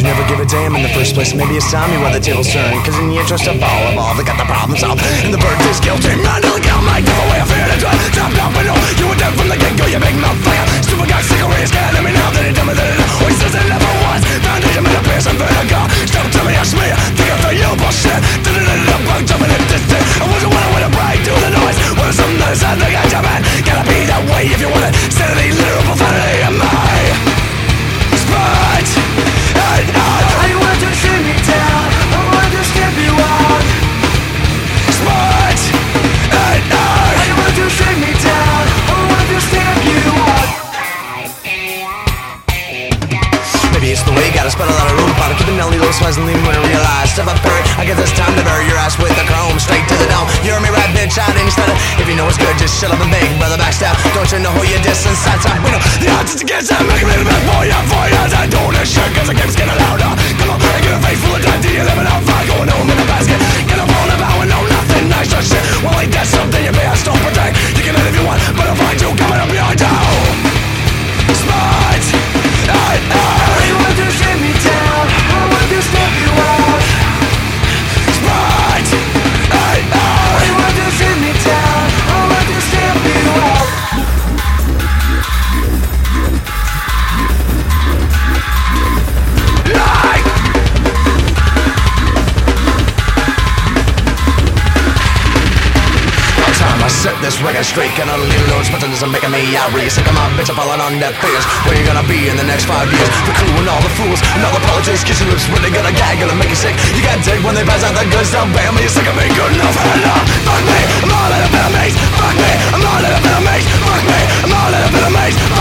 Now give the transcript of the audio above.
never give a damn in the first place. Maybe it's time you why the tables turn, cause in the interest of all involved, they got the problem solved. And the verdict's guilty, mentally kill my give away a fear to try. Top down, but no, you were dead from the get-go, you big motherfucker. Stupid guy, sick of where you're scared of me now that he done me that it always says it never was. Foundation made a pierce and vertigo. Stop to me, ask me, think I thought you bullshit. Did it up, I'm jumping in distance. I wasn't one I went to break, do the noise. When something that is out, they got jump in. Gotta be that way if you want it. Sanity, literal profanity, am I? Spite and I want to shoot me down, I want to stamp you out. Spite and I want to shoot me down, I want to stamp you out. Maybe it's the way you gotta spend a lot of room for to keep it nelly low so I leave when I realize. Step up hurry, I guess it's time to bury your ass with the chrome straight to the dome. You heard me right, bitch, I didn't stutter. If you know it's good, just shut up and beg, brother, backstab. Don't you know who you diss inside time? We know the odds is against them, make me back for you. I don't this shit, cause the game's getting louder. Come on, I get a face full of time, do you live it out fire? Going home in a basket, get up on about and know nothing nice or shit. Well, ain't that something you may have to protect? You can hit if you want, but I'll find you coming up behind you. Smart, I want to shoot me down, I want to stamp you out. Smart, I want to shoot me down, I want to stamp you out. I set this record straight, gonna leave loads, but this is making me outraged. Sick of my bitch, I'm falling on deaf ears. Where you gonna be in the next 5 years? The crew and all the fools, and all the politics, kiss your lips when they gonna gag, gonna make you sick. You got dick when they pass out the good stuff, bam, you're sick of me, good enough, hello. Fuck me, I'm all out of better mates. Fuck me, I'm all out of better mates. Fuck me, I'm all out of better mates.